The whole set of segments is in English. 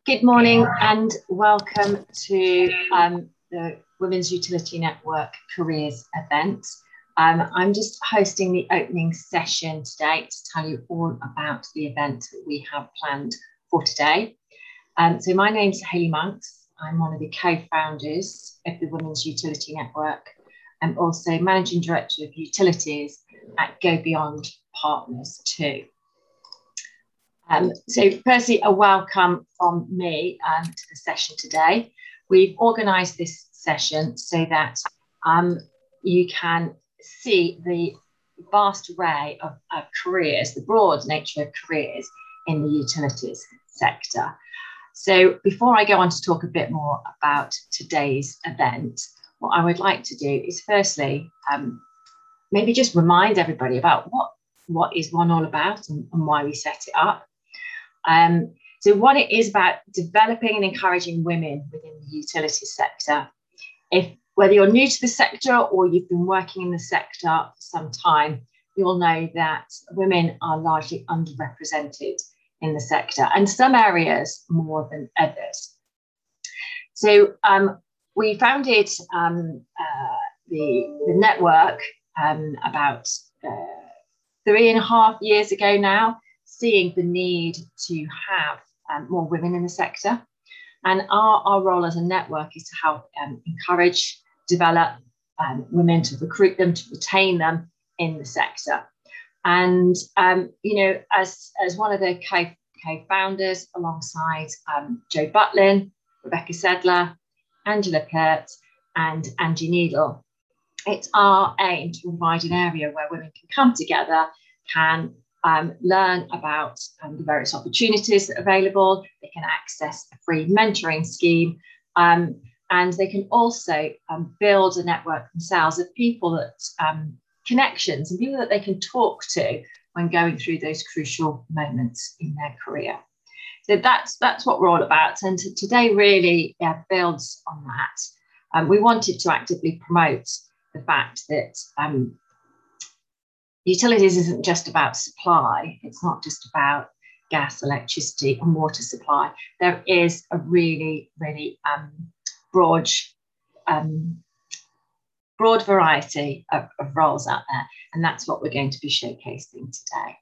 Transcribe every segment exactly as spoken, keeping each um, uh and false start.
Good morning and welcome to um, the Women's Utility Network Careers event. Um, I'm just hosting the opening session today to tell you all about the event that we have planned for today. Um, so my name's Hayley Monks. I'm one of the co-founders of the Women's Utility Network and also Managing Director of Utilities at Go Beyond Partners too. Um, so firstly, a welcome from me um, to the session today. We've organised this session so that um, you can see the vast array of, of careers, the broad nature of careers in the utilities sector. So before I go on to talk a bit more about today's event, what I would like to do is firstly, um, maybe just remind everybody about what, what is One All about and, and why we set it up. Um, so what it is about developing and encouraging women within the utilities sector. If whether you're new to the sector or you've been working in the sector for some time, you'll know that women are largely underrepresented in the sector, and some areas more than others. So um, we founded um, uh, the, the network um, about uh, three and a half years ago now, seeing the need to have um, more women in the sector. And our, our role as a network is to help um, encourage, develop um, women, to recruit them, to retain them in the sector. And, um, you know, as, as one of the co, co-founders alongside um, Jo Butlin, Rebecca Sedler, Angela Pert and Angie Needle, it's our aim to provide an area where women can come together, can Um, learn about um, the various opportunities that are available. They can access a free mentoring scheme, um, and they can also um, build a network themselves of people that um, connections and people that they can talk to when going through those crucial moments in their career. So that's that's what we're all about, and today really uh, builds on that. Um, we wanted to actively promote the fact that um, utilities isn't just about supply. It's not just about gas, electricity and water supply. There is a really, really um, broad, um, broad variety of, of roles out there. And that's what we're going to be showcasing today.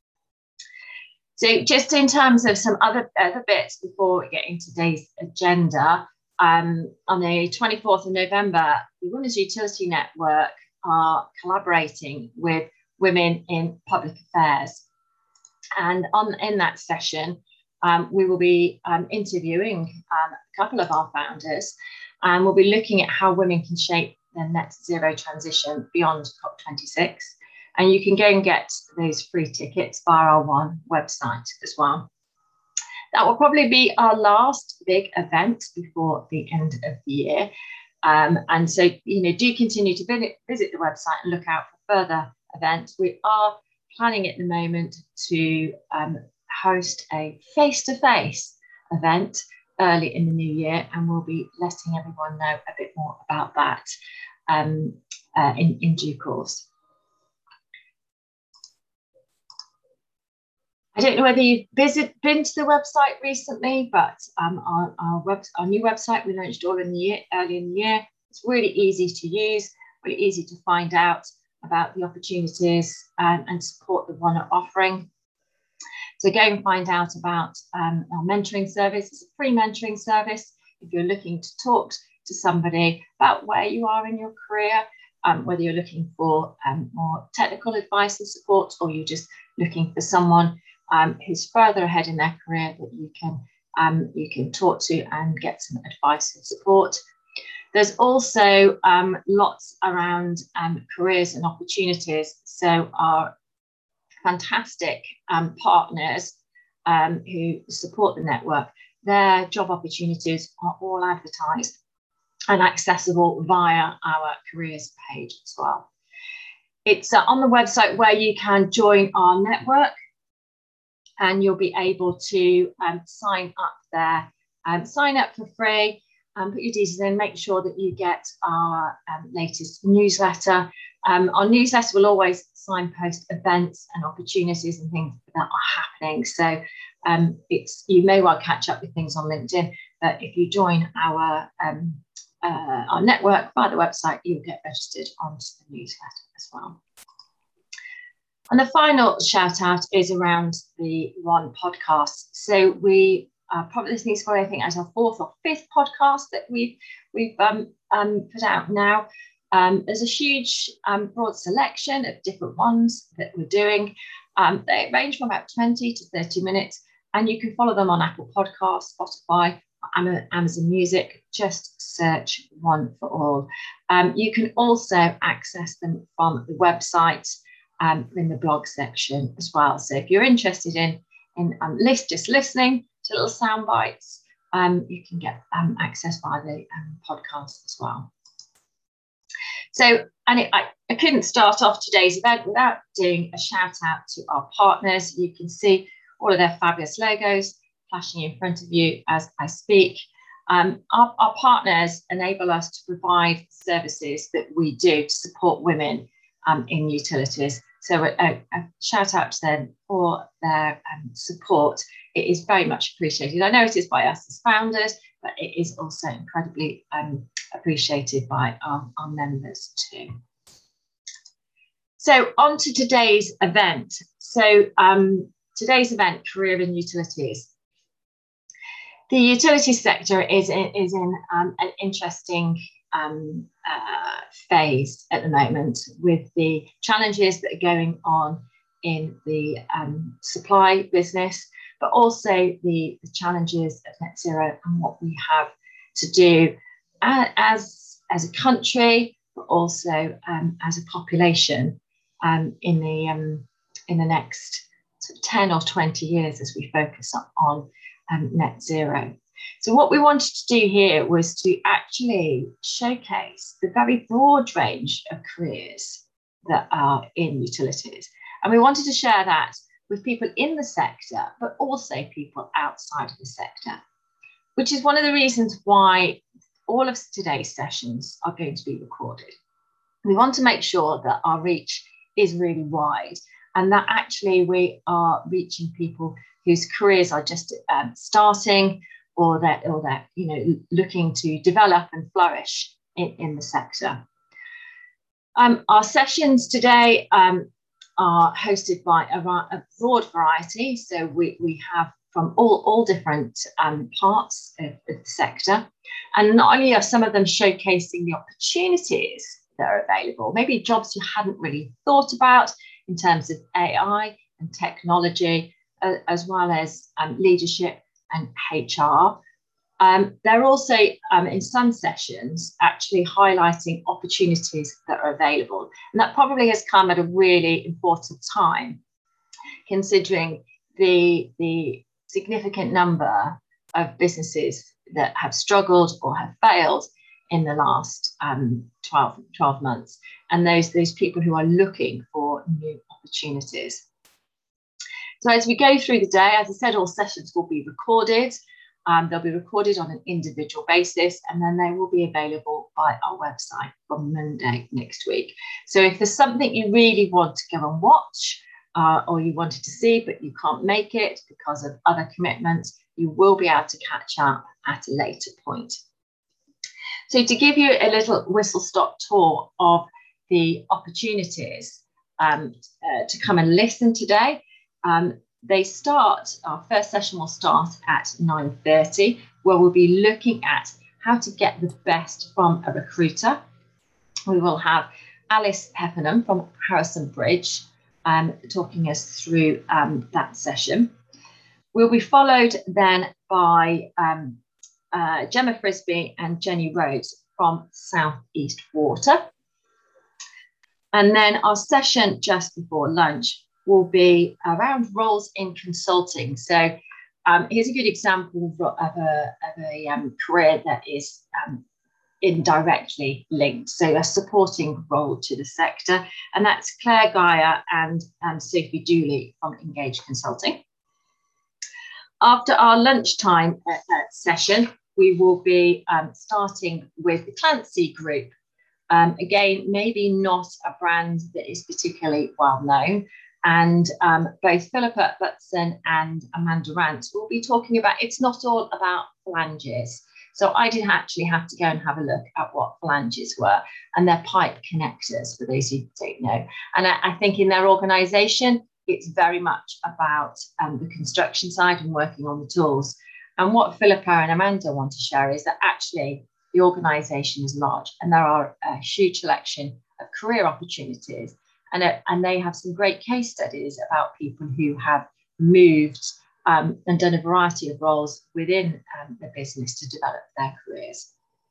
So just in terms of some other, other bits before we get into today's agenda, um, on the twenty-fourth of November, the Women's Utility Network are collaborating with Women in Public Affairs, and on in that session um, we will be um, interviewing um, a couple of our founders, and we'll be looking at how women can shape their net zero transition beyond COP twenty-six, and you can go and get those free tickets via our One website as well. That will probably be our last big event before the end of the year, um, and so you know do continue to visit, visit the website and look out for further events. We are planning at the moment to um, host a face-to-face event early in the new year, and we'll be letting everyone know a bit more about that um, uh, in, in due course. I don't know whether you've visit, been to the website recently, but um, our, our, web, our new website we launched all in the year, early in the year. It's really easy to use, really easy to find out about the opportunities and, and support that one are offering. So go and find out about um, our mentoring service. It's a free mentoring service if you're looking to talk to somebody about where you are in your career, um, whether you're looking for um, more technical advice and support, or you're just looking for someone um, who's further ahead in their career that you can, um, you can talk to and get some advice and support. There's also um, lots around um, careers and opportunities. So our fantastic um, partners um, who support the network, their job opportunities are all advertised and accessible via our careers page as well. It's uh, on the website where you can join our network, and you'll be able to um, sign up there, um, sign up for free. Um, put your details in, make sure that you get our um, latest newsletter. Um, our newsletter will always signpost events and opportunities and things that are happening. So Um, it's you may well catch up with things on LinkedIn, but if you join our um, uh, our network via the website, you'll get registered onto the newsletter as well. And the final shout out is around the One podcast. So we uh, probably this needs for I think as our fourth or fifth podcast that we've we've um, um, put out now. Um, there's a huge um, broad selection of different ones that we're doing. Um, they range from about twenty to thirty minutes, and you can follow them on Apple Podcasts, Spotify, Amazon Music. Just search One for All. Um, you can also access them from the website um, in the blog section as well. So if you're interested in, in um, list, just listening to little sound bites, um, you can get um, access via the um, podcast as well. So, and it, I, I couldn't start off today's event without doing a shout out to our partners. You can see all of their fabulous logos flashing in front of you as I speak. Um, our, our partners enable us to provide services that we do to support women um, in utilities. So a, a shout out to them for their um, support. It is very much appreciated. I know it is by us as founders, but it is also incredibly um, appreciated by our, our members too. So on to today's event. So um, today's event, Career in Utilities. The utilities sector is in, is in um, an interesting um, uh, phase at the moment with the challenges that are going on in the um, supply business, but also the, the challenges of net zero and what we have to do as, as a country, but also um, as a population um, in, the, um, in the next sort of ten or twenty years as we focus on, on um, net zero. So what we wanted to do here was to actually showcase the very broad range of careers that are in utilities. And we wanted to share that with people in the sector, but also people outside of the sector, which is one of the reasons why all of today's sessions are going to be recorded. We want to make sure that our reach is really wide and that actually we are reaching people whose careers are just um, starting or that or that you know looking to develop and flourish in, in the sector. Um, our sessions today um, are hosted by a, a broad variety. So we, we have from all, all different um, parts of, of the sector. And not only are some of them showcasing the opportunities that are available, maybe jobs you hadn't really thought about in terms of A I and technology, uh, as well as um, leadership and H R. Um, they're also, um, in some sessions, actually highlighting opportunities that are available. And that probably has come at a really important time, considering the, the significant number of businesses that have struggled or have failed in the last um, twelve, twelve months, and those, those people who are looking for new opportunities. So as we go through the day, as I said, all sessions will be recorded. Um, they'll be recorded on an individual basis, and then they will be available by our website from Monday next week. So if there's something you really want to go and watch, uh, or you wanted to see, but you can't make it because of other commitments, you will be able to catch up at a later point. So to give you a little whistle-stop tour of the opportunities um, uh, to come and listen today, um, they start, our first session will start at nine thirty, where we'll be looking at how to get the best from a recruiter. We will have Alice Heffernan from Harrison Bridge um, talking us through um, that session. We'll be followed then by um, uh, Gemma Frisby and Jenny Rhodes from South East Water. And then our session just before lunch will be around roles in consulting. So um, here's a good example of a, of a um, career that is um, indirectly linked, so a supporting role to the sector. And that's Claire Geyer and, and Sophie Dooley from Engage Consulting. After our lunchtime uh, uh, session, we will be um, starting with the Clancy Group. Um, again, maybe not a brand that is particularly well known, And um, both Philippa Butson and Amanda Rant will be talking about, it's not all about phalanges. So I did actually have to go and have a look at what phalanges were, and they're pipe connectors, for those who don't know. And I, I think in their organisation, it's very much about um, the construction side and working on the tools. And what Philippa and Amanda want to share is that actually the organisation is large and there are a huge selection of career opportunities. And, uh, and they have some great case studies about people who have moved um, and done a variety of roles within um, the business to develop their careers.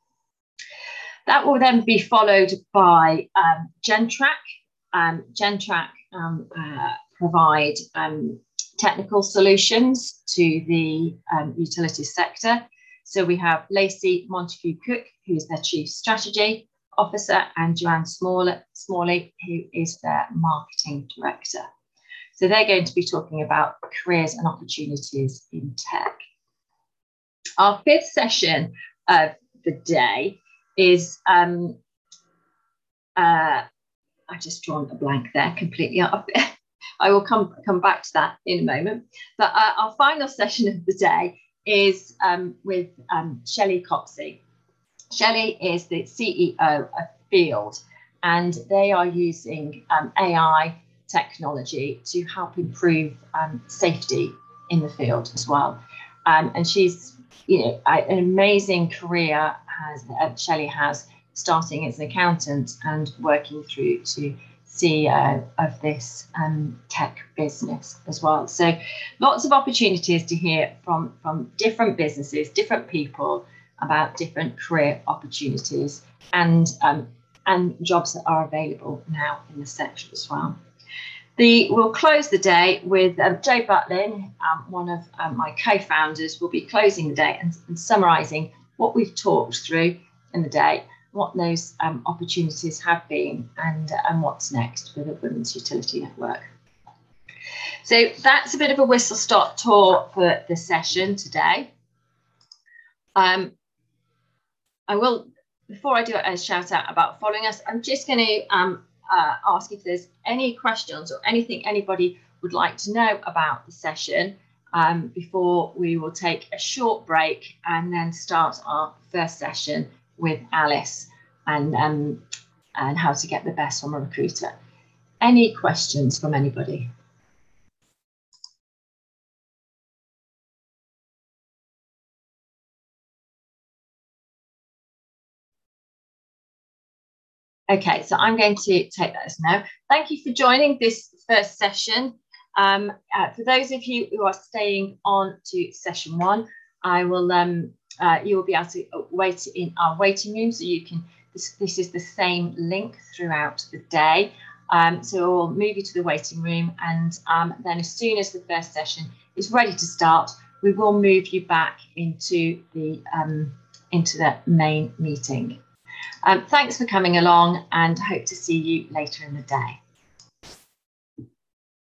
That will then be followed by um, Gentrack. Um, Gentrack um, uh, provide um, technical solutions to the um, utilities sector. So we have Lacey Montague-Cook, who is their Chief Strategy Officer, and Joanne Smalley, who is their Marketing Director. So they're going to be talking about careers and opportunities in tech. Our fifth session of the day is, um, uh, I've just drawn a blank there completely up. I will come, come back to that in a moment. But uh, our final session of the day is um, with um, Shelley Copsey. Shelley is the C E O of Field, and they are using um, A I technology to help improve um, safety in the field as well. Um, and she's, you know, an amazing career has uh, Shelley has, starting as an accountant and working through to C E O of this um, tech business as well. So lots of opportunities to hear from, from different businesses, different people about different career opportunities and, um, and jobs that are available now in the sector as well. The, we'll close the day with um, Joe Butlin, um, one of um, my co-founders, will be closing the day and, and summarising what we've talked through in the day, what those um, opportunities have been, and, uh, and what's next for the Women's Utility Network. So that's a bit of a whistle-stop tour for the session today. Um, I will, before I do a shout out about following us, I'm just going to um, uh, ask if there's any questions or anything anybody would like to know about the session um, before we will take a short break and then start our first session with Alice and, um, and how to get the best from a recruiter. Any questions from anybody? Okay, so I'm going to take that as no. Thank you for joining this first session. Um, uh, for those of you who are staying on to session one, I will um, uh, you will be able to wait in our waiting room, so you can. This, this is the same link throughout the day. Um, so we'll move you to the waiting room, and um, then as soon as the first session is ready to start, we will move you back into the um, into the main meeting. Um, thanks for coming along, and hope to see you later in the day.